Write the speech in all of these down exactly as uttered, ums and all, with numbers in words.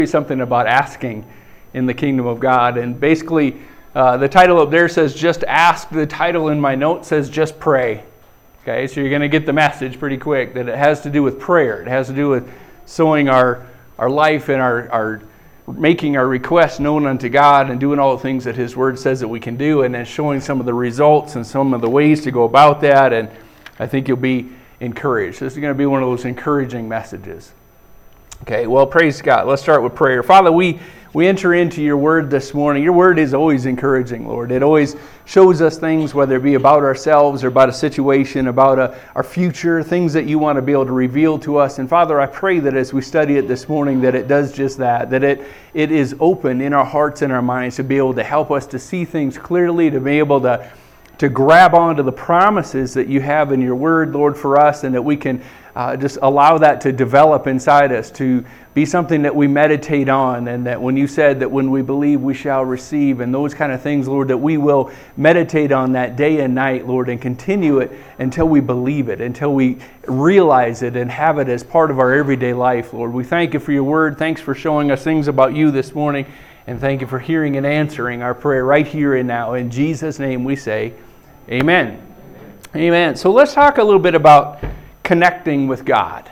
Something about asking in the kingdom of God, and basically uh, the title up there says just ask. The title in my note says just pray. Okay, so you're going to get the message pretty quick that it has to do with prayer. It has to do with sowing our our life and our, our making our requests known unto God and doing all the things that His Word says that we can do, and then showing some of the results and some of the ways to go about that. And I think you'll be encouraged. This is going to be one of those encouraging messages. Okay, well, praise God. Let's start with prayer. Father, we, we enter into your word this morning. Your word is always encouraging, Lord. It always shows us things, whether it be about ourselves or about a situation, about a, our future, things that you want to be able to reveal to us. And Father, I pray that as we study it this morning, that it does just that, that it, it is open in our hearts and our minds to be able to help us to see things clearly, to be able to, to grab onto the promises that you have in your word, Lord, for us, and that we can Uh, just allow that to develop inside us, to be something that we meditate on, and that when you said that when we believe we shall receive, and those kind of things, Lord, that we will meditate on that day and night, Lord, and continue it until we believe it, until we realize it and have it as part of our everyday life, Lord. We thank you for your word. Thanks for showing us things about you this morning, and thank you for hearing and answering our prayer right here and now. In Jesus' name we say, amen. Amen. Amen. So let's talk a little bit about connecting with God.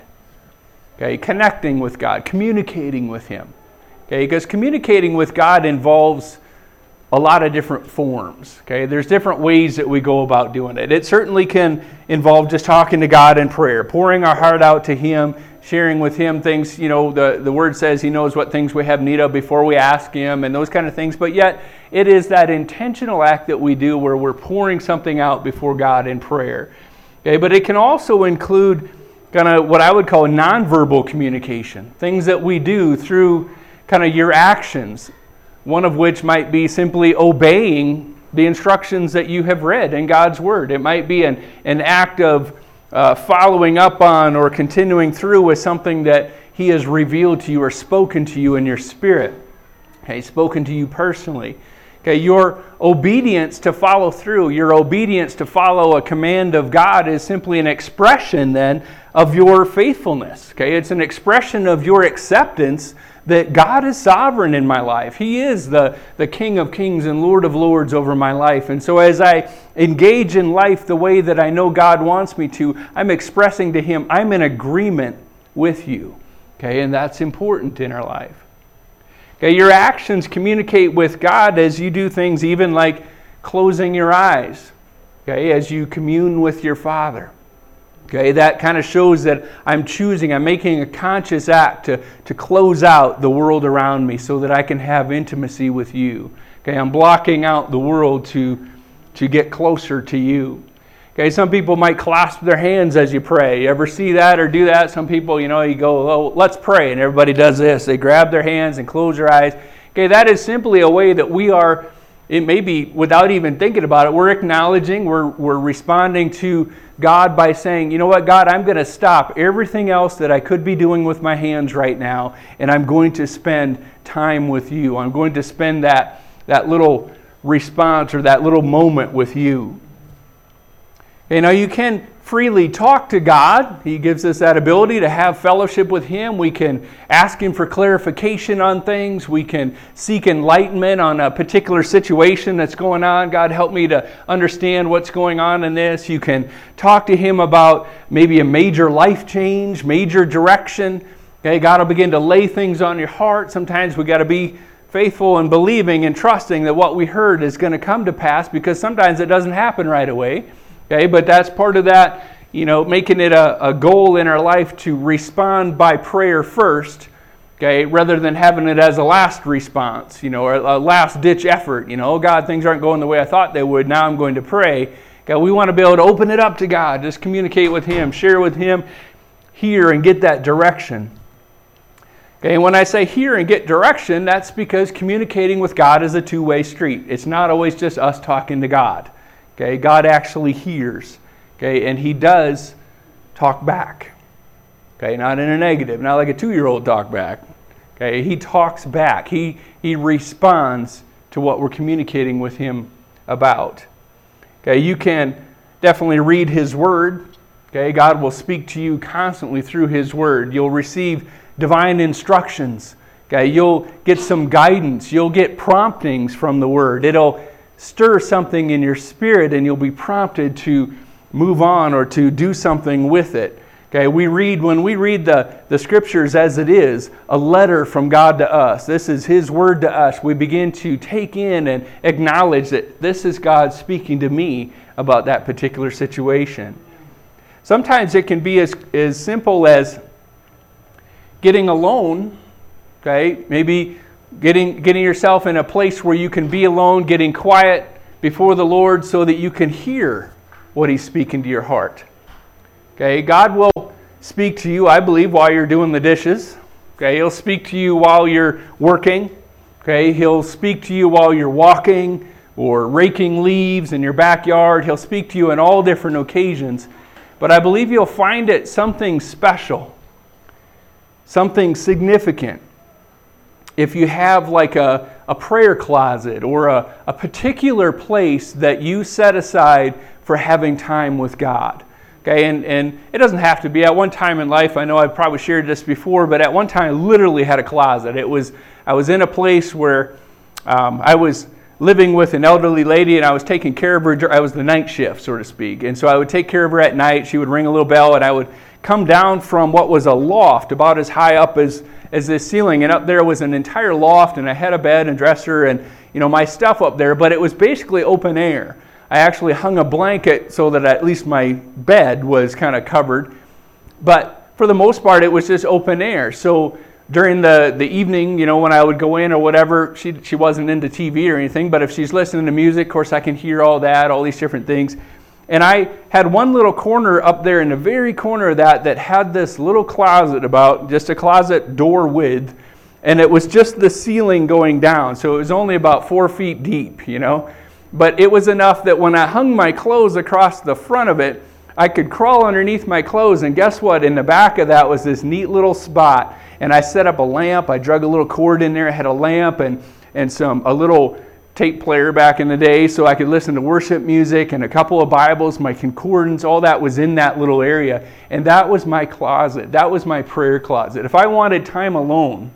Okay, connecting with God, communicating with Him. Okay, because communicating with God involves a lot of different forms. Okay, there's different ways that we go about doing it. It certainly can involve just talking to God in prayer, pouring our heart out to Him, sharing with Him things. You know, the, the Word says He knows what things we have need of before we ask Him, and those kind of things. But yet, it is that intentional act that we do where we're pouring something out before God in prayer. Okay, but it can also include kind of what I would call nonverbal communication, things that we do through kind of your actions, one of which might be simply obeying the instructions that you have read in God's Word. It might be an, an act of uh, following up on or continuing through with something that He has revealed to you or spoken to you in your spirit, okay, spoken to you personally. Okay, your obedience to follow through, your obedience to follow a command of God is simply an expression then of your faithfulness. Okay, it's an expression of your acceptance that God is sovereign in my life. He is the, the King of Kings and Lord of Lords over my life. And so as I engage in life the way that I know God wants me to, I'm expressing to Him, I'm in agreement with you. Okay, and that's important in our life. Okay, your actions communicate with God as you do things even like closing your eyes, okay, as you commune with your Father. Okay, that kind of shows that I'm choosing, I'm making a conscious act to, to close out the world around me so that I can have intimacy with you. Okay, I'm blocking out the world to, to get closer to you. Okay, some people might clasp their hands as you pray. You ever see that or do that? Some people, you know, you go, oh, let's pray, and everybody does this. They grab their hands and close their eyes. Okay, that is simply a way that we are, it may be without even thinking about it, we're acknowledging, we're, we're responding to God by saying, you know what, God, I'm going to stop everything else that I could be doing with my hands right now, and I'm going to spend time with you. I'm going to spend that, that little response or that little moment with you. You know, you can freely talk to God. He gives us that ability to have fellowship with Him. We can ask Him for clarification on things. We can seek enlightenment on a particular situation that's going on. God, help me to understand what's going on in this. You can talk to Him about maybe a major life change, major direction. Okay, God will begin to lay things on your heart. Sometimes we got to be faithful and believing and trusting that what we heard is going to come to pass, because sometimes it doesn't happen right away. Okay, but that's part of that, you know, making it a, a goal in our life to respond by prayer first, okay, rather than having it as a last response, you know, or a last-ditch effort. You know, oh, God, things aren't going the way I thought they would. Now I'm going to pray. Okay, we want to be able to open it up to God, just communicate with Him, share with Him, hear and get that direction. Okay, and when I say hear and get direction, that's because communicating with God is a two-way street. It's not always just us talking to God. Okay, God actually hears, okay, and He does talk back. Okay, not in a negative, not like a two-year-old talk back. Okay, He talks back. He He responds to what we're communicating with Him about. Okay, you can definitely read His Word. Okay, God will speak to you constantly through His Word. You'll receive divine instructions. Okay, you'll get some guidance. You'll get promptings from the Word. It'll stir something in your spirit, and you'll be prompted to move on or to do something with it. Okay, we read, when we read the, the Scriptures as it is, a letter from God to us. This is His Word to us. We begin to take in and acknowledge that this is God speaking to me about that particular situation. Sometimes it can be as, as simple as getting alone. Okay, maybe getting getting yourself in a place where you can be alone, getting quiet before the Lord so that you can hear what He's speaking to your heart. Okay, God will speak to you, I believe, while you're doing the dishes. Okay, He'll speak to you while you're working. Okay, He'll speak to you while you're walking or raking leaves in your backyard. He'll speak to you on all different occasions. But I believe you'll find it something special, something significant, if you have like a, a prayer closet or a, a particular place that you set aside for having time with God. Okay, and, and it doesn't have to be. At one time in life, I know I've probably shared this before, but at one time I literally had a closet. It was I was in a place where um, I was living with an elderly lady, and I was taking care of her. I was the night shift, so to speak. And so I would take care of her at night. She would ring a little bell, and I would come down from what was a loft about as high up as as this ceiling, and up there was an entire loft, and I had a bed and dresser and, you know, my stuff up there, but it was basically open air. I actually hung a blanket so that at least my bed was kind of covered, but for the most part it was just open air. So during the, the evening, you know, when I would go in or whatever, she she wasn't into T V or anything, but if she's listening to music, of course I can hear all that, all these different things. And I had one little corner up there in the very corner of that that had this little closet, about just a closet door width, and it was just the ceiling going down. So it was only about four feet deep, you know. But it was enough that when I hung my clothes across the front of it, I could crawl underneath my clothes, and guess what? In the back of that was this neat little spot. And I set up a lamp. I drug a little cord in there. I had a lamp and, and some a little tape player back in the day so I could listen to worship music, and a couple of Bibles, my concordance, all that was in that little area. And that was my closet. That was my prayer closet. If I wanted time alone,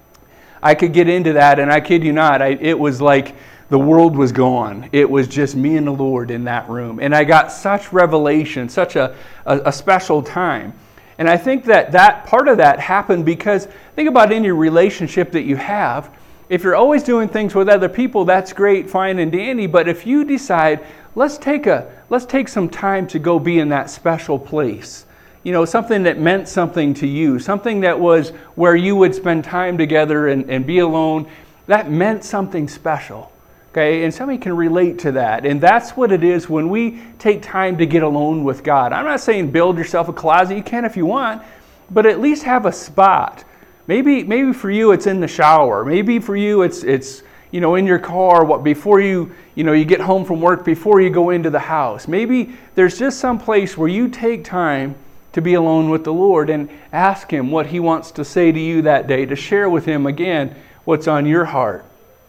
I could get into that, and I kid you not, I, it was like the world was gone. It was just me and the Lord in that room. And I got such revelation, such a, a, a special time. And I think that, that part of that happened because, think about any relationship that you have. If you're always doing things with other people, that's great, fine and dandy. But if you decide, let's take a let's take some time to go be in that special place, you know, something that meant something to you, something that was where you would spend time together and, and be alone, that meant something special. Okay, and somebody can relate to that. And that's what it is when we take time to get alone with God. I'm not saying build yourself a closet. You can if you want, but at least have a spot. Maybe maybe for you it's in the shower. Maybe for you it's it's you know in your car, what before you you know you get home from work, before you go into the house. Maybe there's just some place where you take time to be alone with the Lord and ask Him what He wants to say to you that day, to share with Him again what's on your heart.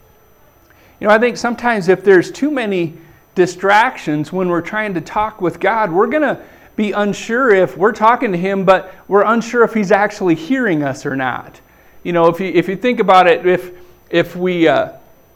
You know, I think sometimes if there's too many distractions when we're trying to talk with God, we're going to be unsure if we're talking to Him, but we're unsure if He's actually hearing us or not. You know, if you if you think about it, if if we uh,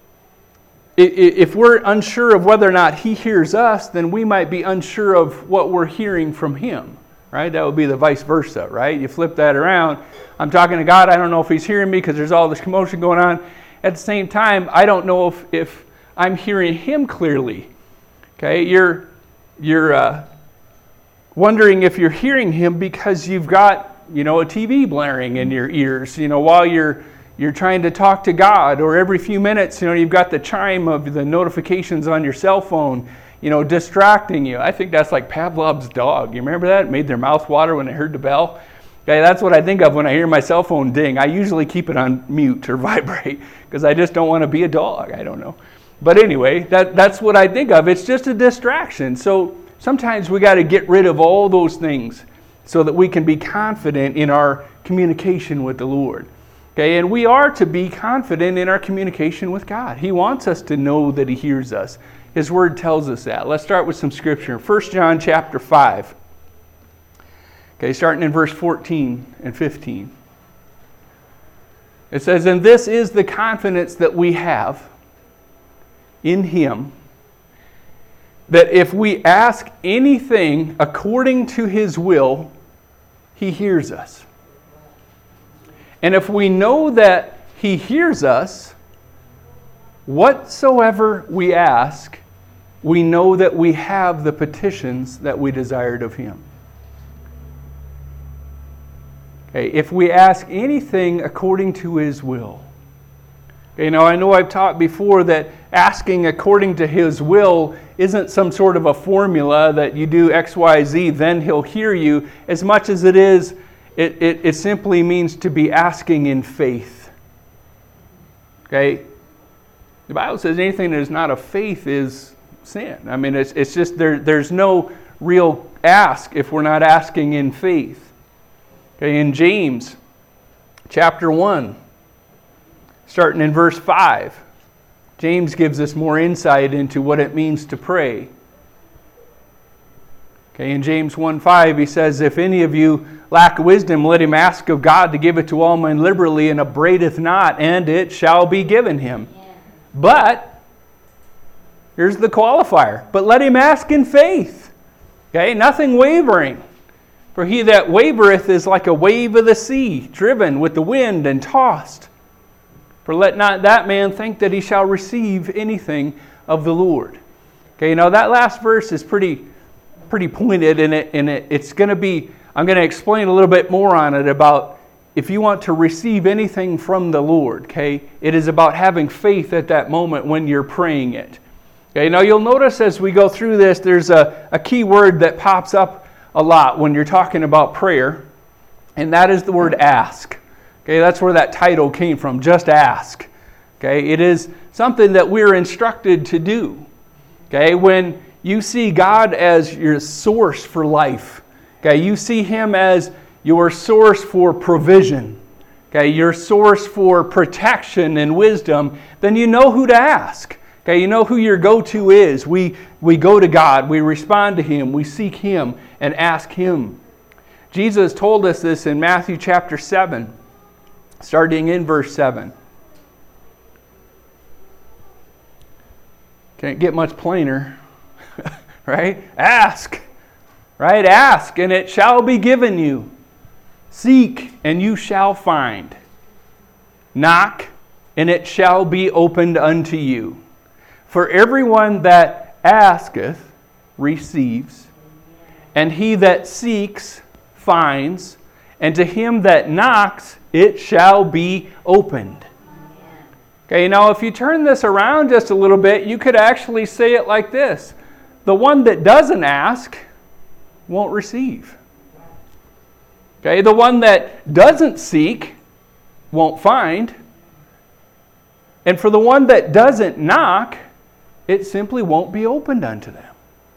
if we're unsure of whether or not He hears us, then we might be unsure of what we're hearing from Him. Right? That would be the vice versa. Right? You flip that around. I'm talking to God. I don't know if He's hearing me because there's all this commotion going on. At the same time, I don't know if if I'm hearing Him clearly. Okay, you're you're. Uh, wondering if you're hearing Him because you've got, you know, a T V blaring in your ears, you know, while you're you're trying to talk to God, or every few minutes, you know, you've got the chime of the notifications on your cell phone, you know, distracting you. I think that's like Pavlov's dog. You remember that? It made their mouth water when they heard the bell. Okay, that's what I think of when I hear my cell phone ding. I usually keep it on mute or vibrate because I just don't want to be a dog. I don't know. But anyway, that that's what I think of. It's just a distraction. So sometimes we got to get rid of all those things so that we can be confident in our communication with the Lord. Okay, and we are to be confident in our communication with God. He wants us to know that He hears us. His Word tells us that. Let's start with some scripture. First John chapter five. Okay, starting in verse fourteen and fifteen. It says, and this is the confidence that we have in Him, that if we ask anything according to His will, He hears us. And if we know that He hears us, whatsoever we ask, we know that we have the petitions that we desired of Him. Okay, if we ask anything according to His will. Okay, now I know I've taught before that asking according to His will isn't some sort of a formula that you do X, Y, Z, then He'll hear you. As much as it is, it, it, it simply means to be asking in faith. Okay? The Bible says anything that is not of faith is sin. I mean, it's, it's just there. there's no real ask if we're not asking in faith. Okay, in James chapter one, starting in verse five, James gives us more insight into what it means to pray. Okay, in James one five, he says, if any of you lack wisdom, let him ask of God to give it to all men liberally, and upbraideth not, and it shall be given him. Yeah. But, here's the qualifier, but let him ask in faith. Okay, nothing wavering. For he that wavereth is like a wave of the sea, driven with the wind and tossed. For let not that man think that he shall receive anything of the Lord. Okay, now that last verse is pretty pretty pointed, and it, and it, it's going to be, I'm going to explain a little bit more on it about if you want to receive anything from the Lord, okay, it is about having faith at that moment when you're praying it. Okay, now you'll notice as we go through this, there's a, a key word that pops up a lot when you're talking about prayer, and that is the word ask. Okay, that's where that title came from, just ask. Okay, it is something that we're instructed to do. Okay, when you see God as your source for life, okay, you see Him as your source for provision, okay, your source for protection and wisdom, then you know who to ask. Okay, you know who your go-to is. We we go to God, we respond to Him, we seek Him and ask Him. Jesus told us this in Matthew chapter seven, starting in verse seven. Can't get much plainer, right? Ask, right? Ask, and it shall be given you. Seek, and you shall find. Knock, and it shall be opened unto you. For everyone that asketh receives, and he that seeks finds, and to him that knocks it shall be opened. Okay, now if you turn this around just a little bit, you could actually say it like this. The one that doesn't ask won't receive. Okay, the one that doesn't seek won't find. And for the one that doesn't knock, it simply won't be opened unto them.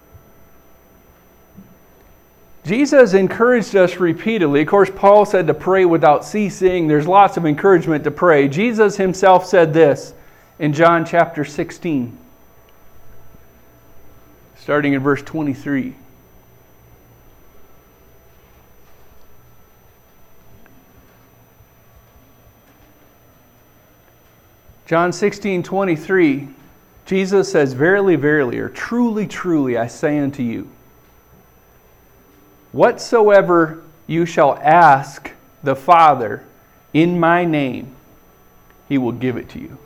Jesus encouraged us repeatedly. Of course, Paul said to pray without ceasing. There's lots of encouragement to pray. Jesus Himself said this in John chapter sixteen, starting in verse twenty-three. John sixteen twenty-three, Jesus says, verily, verily, or truly, truly, I say unto you, whatsoever you shall ask the Father in my name, He will give it to you.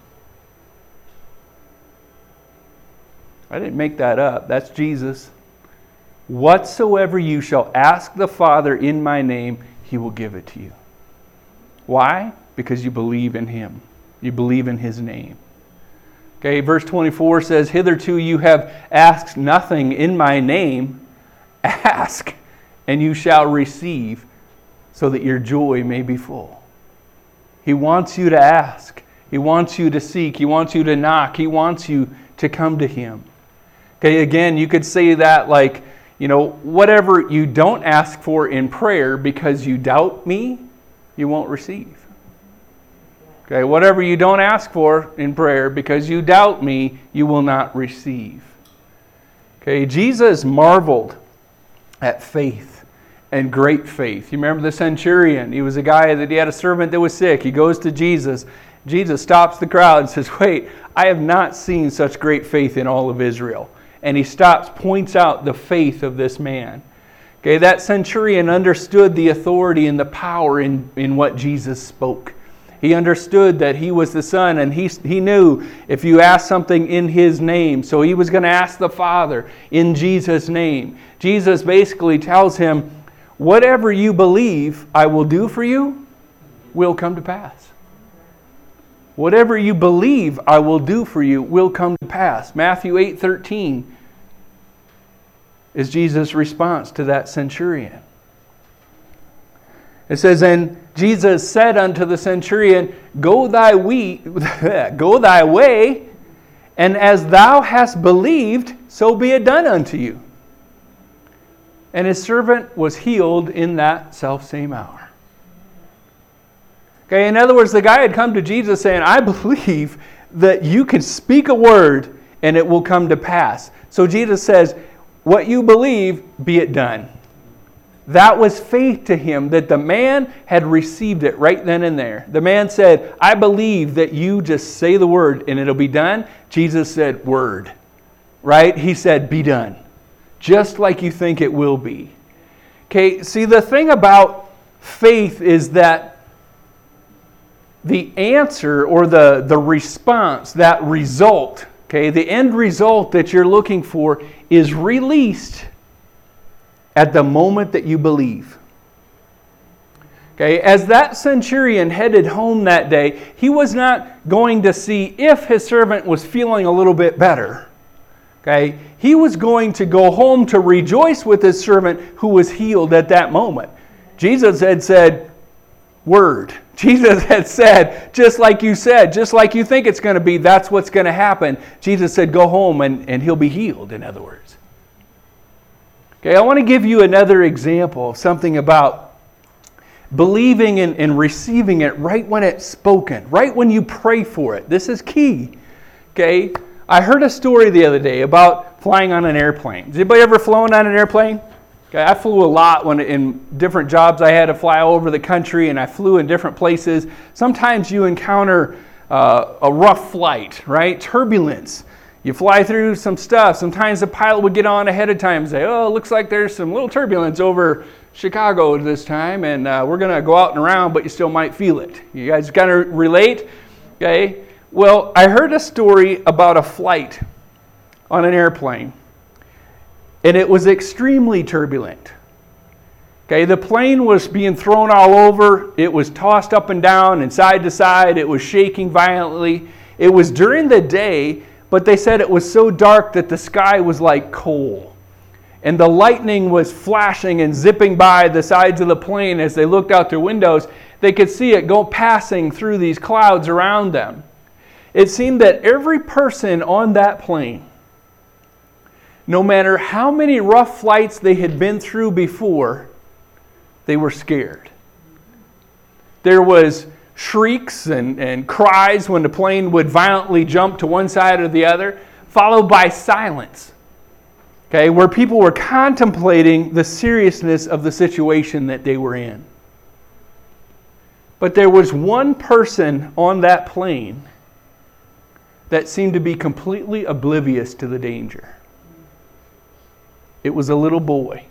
I didn't make that up. That's Jesus. Whatsoever you shall ask the Father in my name, He will give it to you. Why? Because you believe in Him. You believe in His name. Okay, verse twenty-four says, hitherto you have asked nothing in my name. Ask, and you shall receive, so that your joy may be full. He wants you to ask. He wants you to seek. He wants you to knock. He wants you to come to Him. Okay, again, you could say that like, you know, whatever you don't ask for in prayer because you doubt me, you won't receive. Okay, whatever you don't ask for in prayer because you doubt me, you will not receive. Okay, Jesus marveled at faith and great faith. You remember the centurion? He was a guy that he had a servant that was sick. He goes to Jesus. Jesus stops the crowd and says, wait, I have not seen such great faith in all of Israel. And he stops, points out the faith of this man. Okay, that centurion understood the authority and the power in, in what Jesus spoke. He understood that he was the Son, and he, he knew if you asked something in his name, so he was going to ask the Father in Jesus' name. Jesus basically tells him, whatever you believe I will do for you will come to pass. Whatever you believe I will do for you will come to pass. Matthew eight thirteen is Jesus' response to that centurion. It says, and Jesus said unto the centurion, Go thy we, go thy way, and as thou hast believed, so be it done unto you. And his servant was healed in that selfsame hour. Okay, in other words, the guy had come to Jesus saying, I believe that you can speak a word and it will come to pass. So Jesus says, what you believe, be it done. That was faith to him, that the man had received it right then and there. The man said, I believe that you just say the word and it'll be done. Jesus said, word. Right? He said, be done. Just like you think it will be. Okay, see, the thing about faith is that the answer or the, the response, that result, okay, the end result that you're looking for is released at the moment that you believe. Okay, as that centurion headed home that day, he was not going to see if his servant was feeling a little bit better. Okay, he was going to go home to rejoice with his servant who was healed at that moment. Jesus had said, word. Jesus had said, just like you said, just like you think it's going to be, that's what's going to happen. Jesus said, go home and, and he'll be healed, in other words. Okay, I want to give you another example of something about believing and, and receiving it right when it's spoken, right when you pray for it. This is key. Okay, I heard a story the other day about flying on an airplane. Has anybody ever flown on an airplane? Okay, I flew a lot when in different jobs. I had to fly all over the country, and I flew in different places. Sometimes you encounter uh, a rough flight, right? Turbulence. You fly through some stuff. Sometimes the pilot would get on ahead of time and say, oh, it looks like there's some little turbulence over Chicago this time, and uh, we're going to go out and around, but you still might feel it. You guys got to relate? Okay. Well, I heard a story about a flight on an airplane, and it was extremely turbulent. Okay, the plane was being thrown all over. It was tossed up and down and side to side. It was shaking violently. It was during the day, but they said it was so dark that the sky was like coal. And the lightning was flashing and zipping by the sides of the plane as they looked out their windows. They could see it go passing through these clouds around them. It seemed that every person on that plane, no matter how many rough flights they had been through before, they were scared. There was shrieks and, and cries when the plane would violently jump to one side or the other, followed by silence. Okay, where people were contemplating the seriousness of the situation that they were in. But there was one person on that plane that seemed to be completely oblivious to the danger. It was a little boy.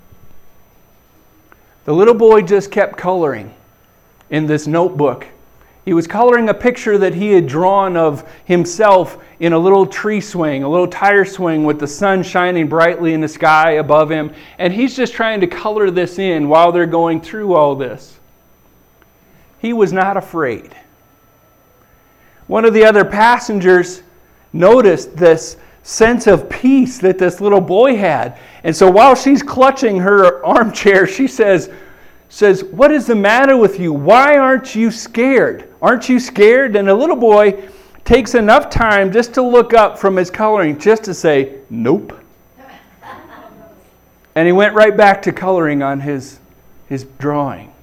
The little boy just kept coloring in this notebook. He was coloring a picture that he had drawn of himself in a little tree swing, a little tire swing with the sun shining brightly in the sky above him. And he's just trying to color this in while they're going through all this. He was not afraid. One of the other passengers noticed this sense of peace that this little boy had. And so while she's clutching her armchair, she says, says, what is the matter with you? Why aren't you scared? Aren't you scared? And the little boy takes enough time just to look up from his coloring just to say, nope. And he went right back to coloring on his, his drawing.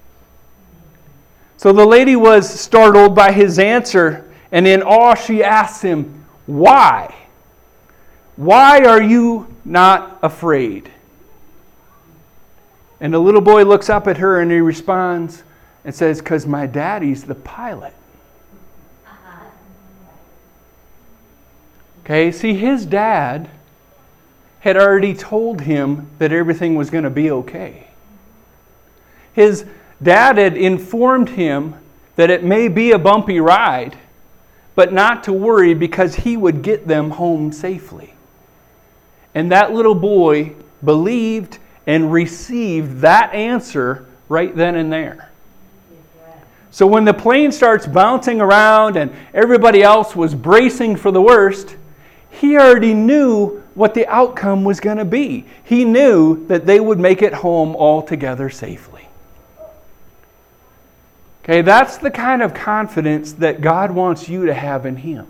So the lady was startled by his answer, and in awe she asked him, why? Why are you not afraid? And the little boy looks up at her and he responds and says, "'Cause my daddy's the pilot." Okay, see, his dad had already told him that everything was going to be okay. His dad had informed him that it may be a bumpy ride, but not to worry because he would get them home safely. And that little boy believed and received that answer right then and there. So when the plane starts bouncing around and everybody else was bracing for the worst, he already knew what the outcome was going to be. He knew that they would make it home all together safely. Okay, that's the kind of confidence that God wants you to have in Him.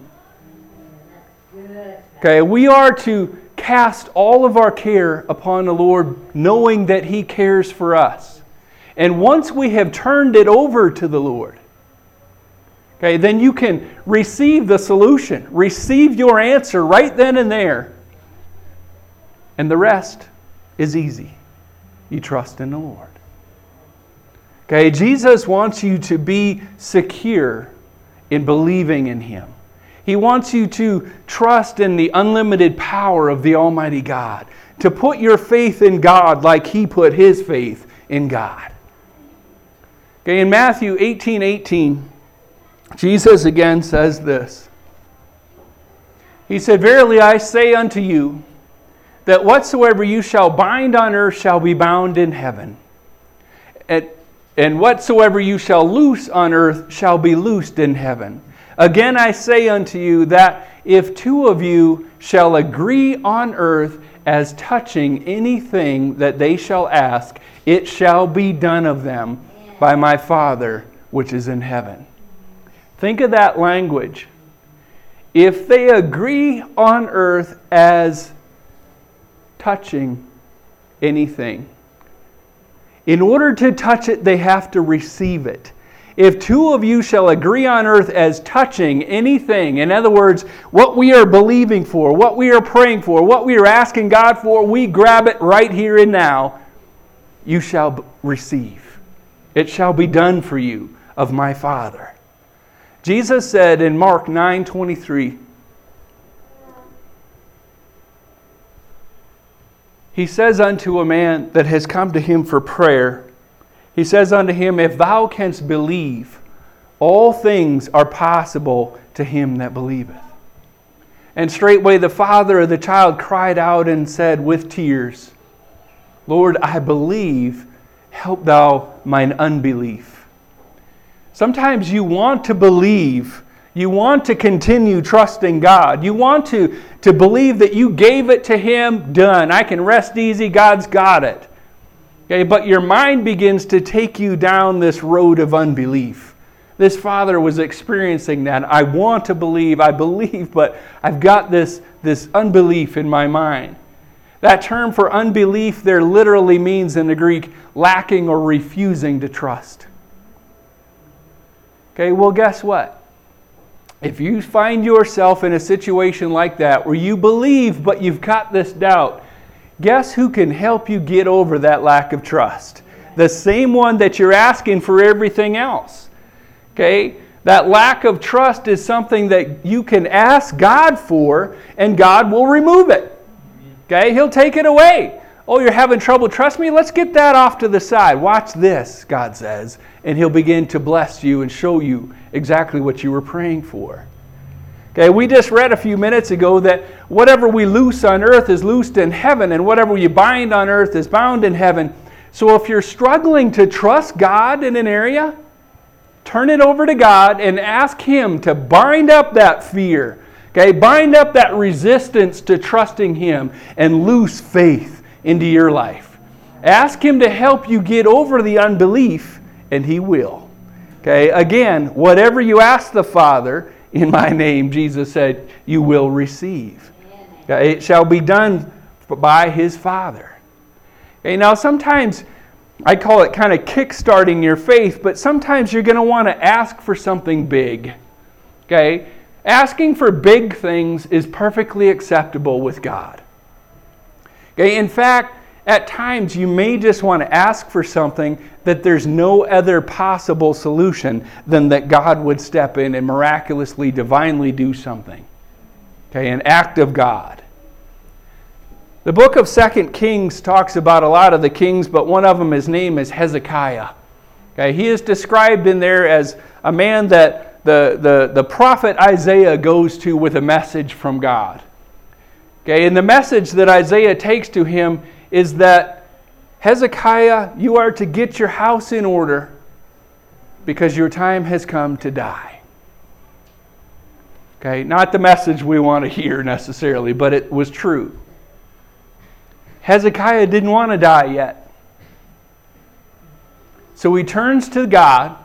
Okay, we are to cast all of our care upon the Lord, knowing that He cares for us. And once we have turned it over to the Lord, okay, then you can receive the solution, receive your answer right then and there. And the rest is easy. You trust in the Lord. Okay, Jesus wants you to be secure in believing in Him. He wants you to trust in the unlimited power of the Almighty God, to put your faith in God like He put His faith in God. Okay, in Matthew eighteen eighteen, Jesus again says this. He said, "Verily I say unto you, that whatsoever you shall bind on earth shall be bound in heaven, and, and whatsoever you shall loose on earth shall be loosed in heaven. Again I say unto you, that if two of you shall agree on earth as touching anything that they shall ask, it shall be done of them by my Father which is in heaven." Think of that language. If they agree on earth as touching anything, in order to touch it, they have to receive it. If two of you shall agree on earth as touching anything, in other words, what we are believing for, what we are praying for, what we are asking God for, we grab it right here and now, you shall receive. It shall be done for you of my Father. Jesus said in Mark nine twenty-three, He says unto a man that has come to Him for prayer, He says unto him, "If thou canst believe, all things are possible to him that believeth." And straightway the father of the child cried out and said with tears, "Lord, I believe, help thou mine unbelief." Sometimes you want to believe, you want to continue trusting God, you want to, to believe that you gave it to Him, done, I can rest easy, God's got it. Okay, but your mind begins to take you down this road of unbelief. This father was experiencing that. I want to believe, I believe, but I've got this, this unbelief in my mind. That term for unbelief there literally means in the Greek, lacking or refusing to trust. Okay, well, guess what? If you find yourself in a situation like that where you believe but you've got this doubt, guess who can help you get over that lack of trust? The same one that you're asking for everything else. Okay? That lack of trust is something that you can ask God for, and God will remove it. Okay? He'll take it away. Oh, you're having trouble, trust me? Let's get that off to the side. Watch this, God says. And He'll begin to bless you and show you exactly what you were praying for. Okay, we just read a few minutes ago that whatever we loose on earth is loosed in heaven, and whatever you bind on earth is bound in heaven. So if you're struggling to trust God in an area, turn it over to God and ask Him to bind up that fear. Okay, bind up that resistance to trusting Him and loose faith into your life. Ask Him to help you get over the unbelief, and He will. Okay, again, whatever you ask the Father in my name, Jesus said, you will receive. Okay, it shall be done by His Father. Okay, now sometimes I call it kind of kick-starting your faith, but sometimes you're going to want to ask for something big. Okay, asking for big things is perfectly acceptable with God. Okay, in fact, At times, you may just want to ask for something that there's no other possible solution than that God would step in and miraculously, divinely do something. Okay, an act of God. The book of Second Kings talks about a lot of the kings, but one of them, his name is Hezekiah. Okay, he is described in there as a man that the, the, the prophet Isaiah goes to with a message from God. Okay, and the message that Isaiah takes to him is that, Hezekiah, you are to get your house in order because your time has come to die. Okay, not the message we want to hear necessarily, but it was true. Hezekiah didn't want to die yet. So he turns to God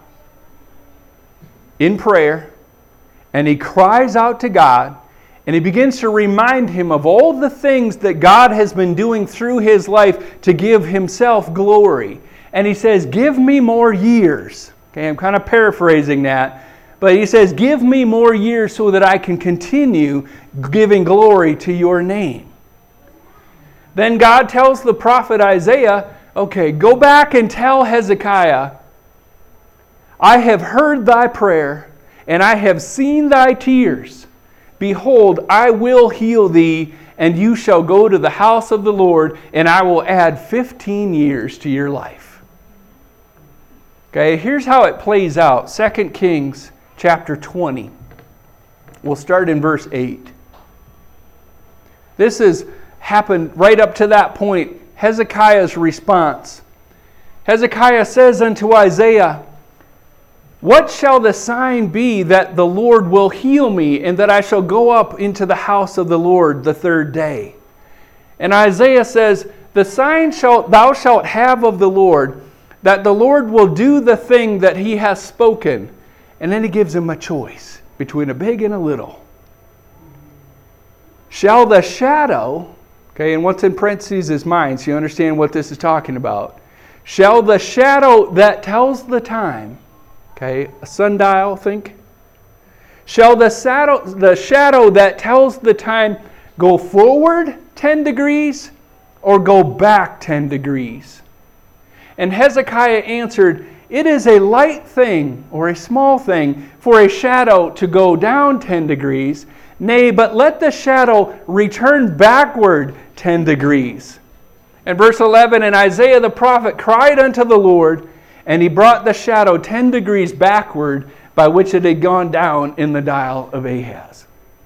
in prayer and he cries out to God. And he begins to remind him of all the things that God has been doing through his life to give himself glory. And he says, give me more years. Okay, I'm kind of paraphrasing that. But he says, give me more years so that I can continue giving glory to your name. Then God tells the prophet Isaiah, okay, go back and tell Hezekiah, I have heard thy prayer and I have seen thy tears. Behold, I will heal thee, and you shall go to the house of the Lord, and I will add fifteen years to your life. Okay, here's how it plays out. Second Kings chapter twenty. We'll start in verse eight. This has happened right up to that point. Hezekiah's response. Hezekiah says unto Isaiah, what shall the sign be that the Lord will heal me, and that I shall go up into the house of the Lord the third day? And Isaiah says, the sign shalt thou shalt have of the Lord, that the Lord will do the thing that he has spoken. And then he gives him a choice between a big and a little. Shall the shadow, okay, and what's in parentheses is mine, so you understand what this is talking about. Shall the shadow that tells the time, okay, a sundial, think. Shall the shadow, the shadow that tells the time go forward ten degrees or go back ten degrees? And Hezekiah answered, it is a light thing or a small thing for a shadow to go down ten degrees. Nay, but let the shadow return backward ten degrees. And verse eleven, and Isaiah the prophet cried unto the Lord, and he brought the shadow ten degrees backward by which it had gone down in the dial of Ahaz.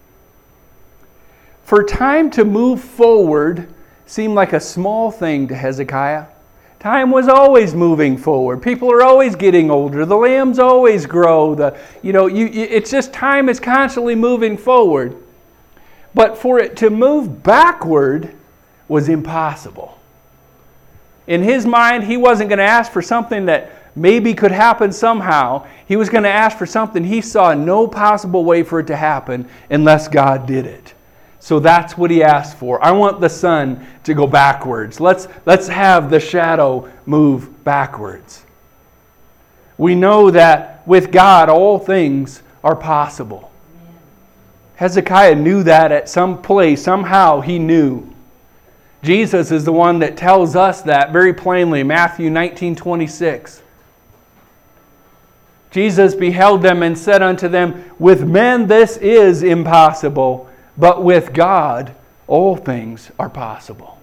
For time to move forward seemed like a small thing to Hezekiah. Time was always moving forward. People are always getting older. The lambs always grow. The, you know, you, it's just time is constantly moving forward. But for it to move backward was impossible. In his mind, he wasn't going to ask for something that maybe could happen somehow. He was going to ask for something he saw no possible way for it to happen unless God did it. So that's what he asked for. I want the sun to go backwards. Let's, let's have the shadow move backwards. We know that with God, all things are possible. Hezekiah knew that at some place. Somehow he knew. Jesus is the one that tells us that very plainly. Matthew nineteen twenty-six. Jesus beheld them and said unto them, with men this is impossible, but with God all things are possible.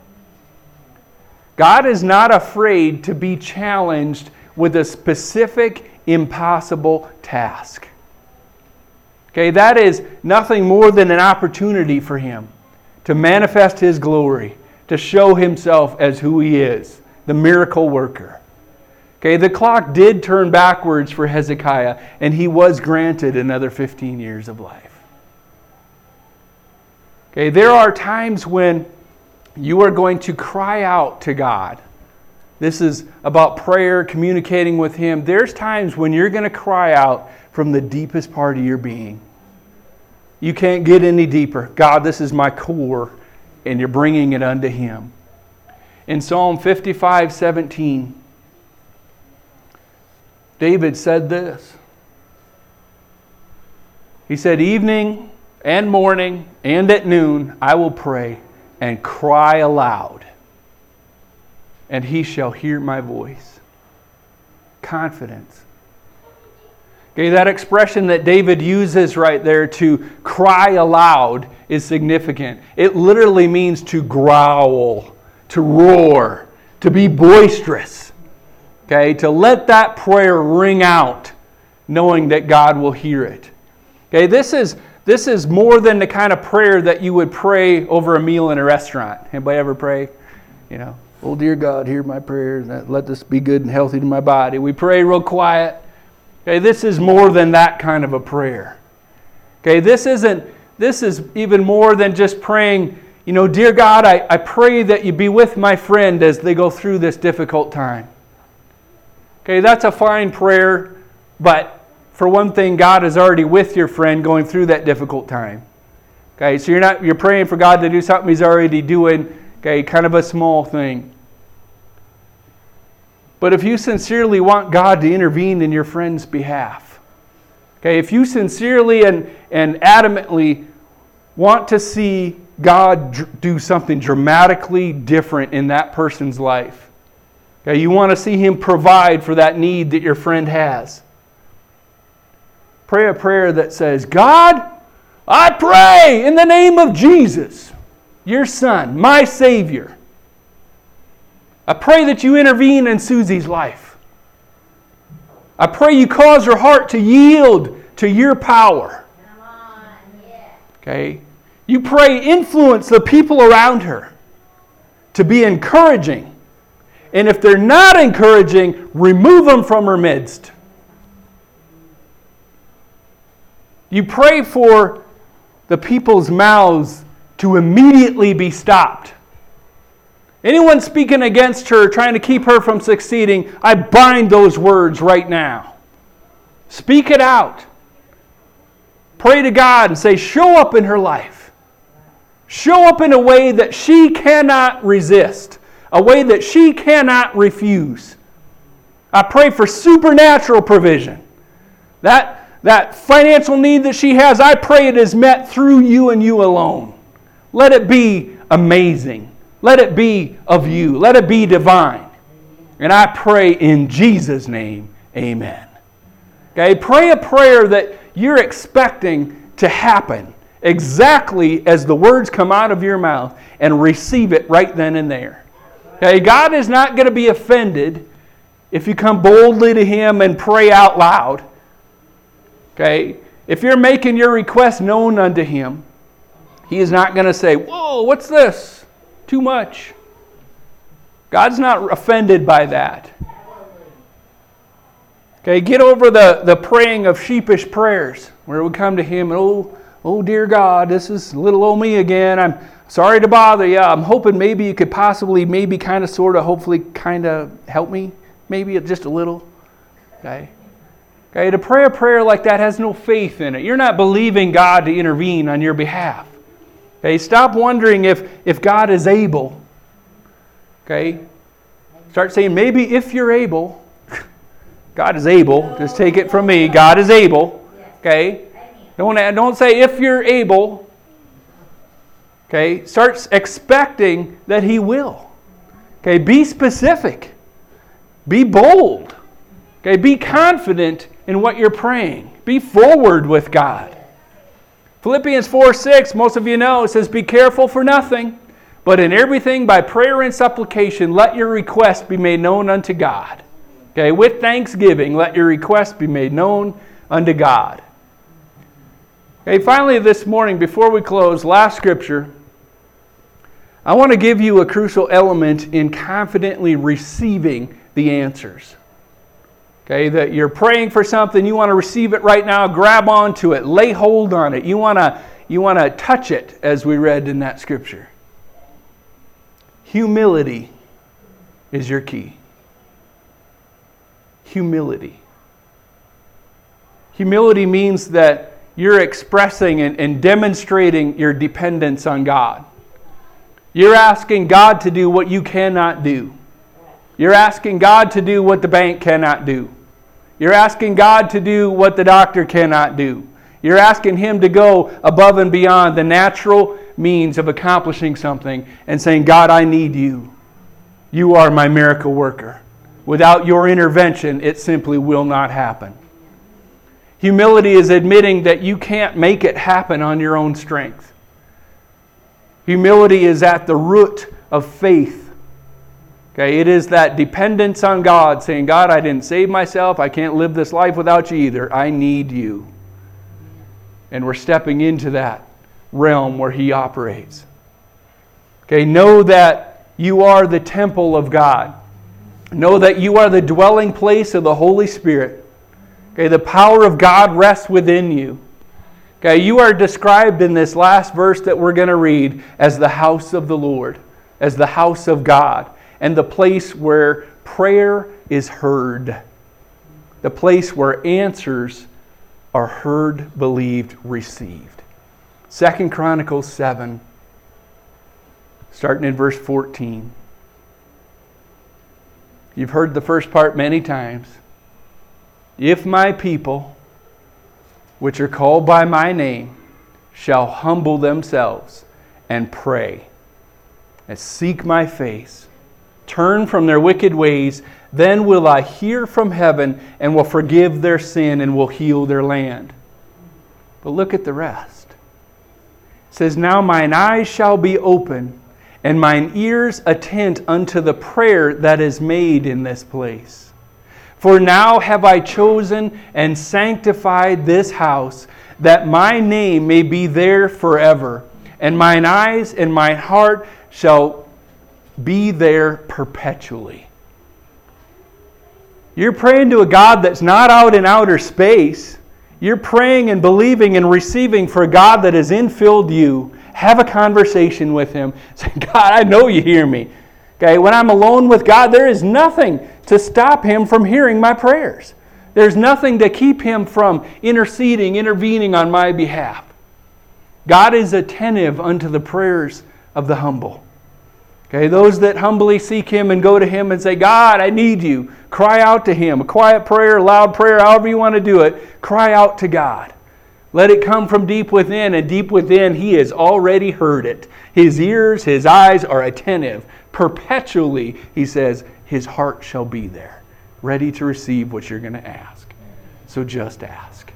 God is not afraid to be challenged with a specific, impossible task. Okay, that is nothing more than an opportunity for him to manifest his glory, to show himself as who he is, the miracle worker. Okay, the clock did turn backwards for Hezekiah, and he was granted another fifteen years of life. Okay, there are times when you are going to cry out to God. This is about prayer, communicating with him. There's times when you're going to cry out from the deepest part of your being. You can't get any deeper. God, this is my core, and you're bringing it unto him. In Psalm fifty-five seventeen, David said this. He said, evening and morning and at noon I will pray and cry aloud. and he shall hear my voice. Confidence. Okay, that expression that David uses right there to cry aloud is significant. It literally means to growl, to roar, to be boisterous. Okay, to let that prayer ring out, knowing that God will hear it. Okay, this is this is more than the kind of prayer that you would pray over a meal in a restaurant. Anybody ever pray? You know, oh dear God, hear my prayers. Let this be good and healthy to my body. We pray real quiet. Okay, this is more than that kind of a prayer. Okay, this isn't, this is even more than just praying, you know, dear God, I, I pray that you be with my friend as they go through this difficult time. Okay, that's a fine prayer, but for one thing, God is already with your friend going through that difficult time. Okay, so you're not, you're praying for God to do something He's already doing, okay, kind of a small thing. But if you sincerely want God to intervene in your friend's behalf, okay, if you sincerely and, and adamantly want to see God dr- do something dramatically different in that person's life, okay, you want to see Him provide for that need that your friend has, pray a prayer that says, God, I pray in the name of Jesus, your Son, my Savior. I pray that you intervene in Susie's life. I pray you cause her heart to yield to your power. Come on, yeah. Okay? You pray influence the people around her to be encouraging. And if they're not encouraging, remove them from her midst. You pray for the people's mouths to immediately be stopped. Anyone speaking against her, trying to keep her from succeeding, I bind those words right now. Speak it out. Pray to God and say, show up in her life. Show up in a way that she cannot resist, a way that she cannot refuse. I pray for supernatural provision. That, that financial need that she has, I pray it is met through you and you alone. Let it be amazing. Let it be of you. Let it be divine. And I pray in Jesus' name, amen. Okay, pray a prayer that you're expecting to happen exactly as the words come out of your mouth, and receive it right then and there. Okay, God is not going to be offended if you come boldly to Him and pray out loud. Okay, if you're making your request known unto Him, He is not going to say, whoa, what's this? Too much. God's not offended by that. Okay, get over the, the praying of sheepish prayers where we come to Him and, oh, oh dear God, this is little old me again. I'm sorry to bother you. I'm hoping maybe you could possibly, maybe kind of, sort of, hopefully kind of help me. Maybe just a little. Okay. Okay, to pray a prayer like that has no faith in it. You're not believing God to intervene on your behalf. Okay, stop wondering if, if God is able. Okay? Start saying, maybe if you're able. God is able. Just take it from me. God is able. Okay? Don't, don't say if you're able. Okay? Start expecting that He will. Okay? Be specific. Be bold. Okay? Be confident in what you're praying. Be forward with God. Philippians four six, most of you know, it says, be careful for nothing, but in everything by prayer and supplication, let your request be made known unto God. Okay, with thanksgiving, let your request be made known unto God. Okay, finally this morning, before we close, last scripture, I want to give you a crucial element in confidently receiving the answers. Okay, that you're praying for something, you want to receive it right now, grab onto it, lay hold on it. You want to you want to touch it, as we read in that scripture. Humility is your key. Humility. Humility means that you're expressing and, and demonstrating your dependence on God. You're asking God to do what you cannot do. You're asking God to do what the bank cannot do. You're asking God to do what the doctor cannot do. You're asking Him to go above and beyond the natural means of accomplishing something and saying, God, I need you. You are my miracle worker. Without your intervention, it simply will not happen. Humility is admitting that you can't make it happen on your own strength. Humility is at the root of faith. Okay, it is that dependence on God, saying, God, I didn't save myself. I can't live this life without you either. I need you. And we're stepping into that realm where He operates. Okay, know that you are the temple of God. Know that you are the dwelling place of the Holy Spirit. Okay, the power of God rests within you. Okay, you are described in this last verse that we're going to read as the house of the Lord, as the house of God, and the place where prayer is heard. The place where answers are heard, believed, received. Second Chronicles seven, starting in verse fourteen. You've heard the first part many times. If my people, which are called by my name, shall humble themselves and pray, and seek my face, turn from their wicked ways, then will I hear from heaven and will forgive their sin and will heal their land. But look at the rest. It says, now mine eyes shall be open, and mine ears attent unto the prayer that is made in this place. For now have I chosen and sanctified this house, that my name may be there forever, and mine eyes and mine heart shall be there perpetually. You're praying to a God that's not out in outer space. You're praying and believing and receiving for a God that has infilled you. Have a conversation with Him. Say, God, I know you hear me. Okay, when I'm alone with God, there is nothing to stop Him from hearing my prayers. There's nothing to keep Him from interceding, intervening on my behalf. God is attentive unto the prayers of the humble. Okay, those that humbly seek Him and go to Him and say, God, I need you. Cry out to Him. A quiet prayer, a loud prayer, however you want to do it. Cry out to God. Let it come from deep within, and deep within He has already heard it. His ears, His eyes are attentive. Perpetually, He says, His heart shall be there, ready to receive what you're going to ask. So just ask.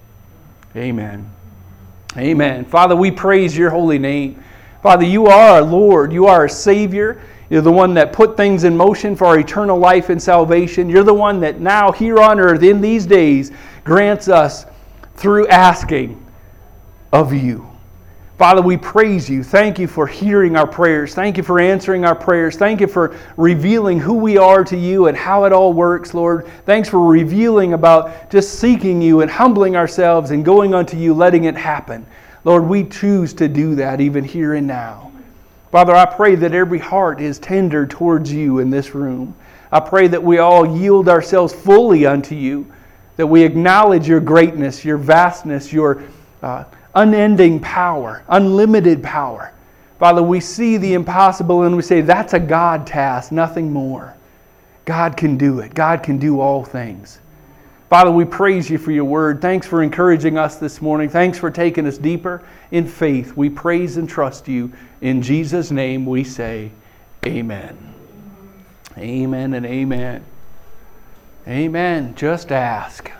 Amen. Amen. Father, we praise your holy name. Father, you are our Lord. You are our Savior. You're the one that put things in motion for our eternal life and salvation. You're the one that now here on earth in these days grants us through asking of you. Father, we praise you. Thank you for hearing our prayers. Thank you for answering our prayers. Thank you for revealing who we are to you and how it all works, Lord. Thanks for revealing about just seeking you and humbling ourselves and going unto you, letting it happen. Lord, we choose to do that even here and now. Father, I pray that every heart is tender towards you in this room. I pray that we all yield ourselves fully unto you, that we acknowledge your greatness, your vastness, your uh, unending power, unlimited power. Father, we see the impossible and we say, that's a God task, nothing more. God can do it. God can do all things. Father, we praise you for your word. Thanks for encouraging us this morning. Thanks for taking us deeper in faith. We praise and trust you. In Jesus' name we say, amen. Amen and amen. Amen. Just ask.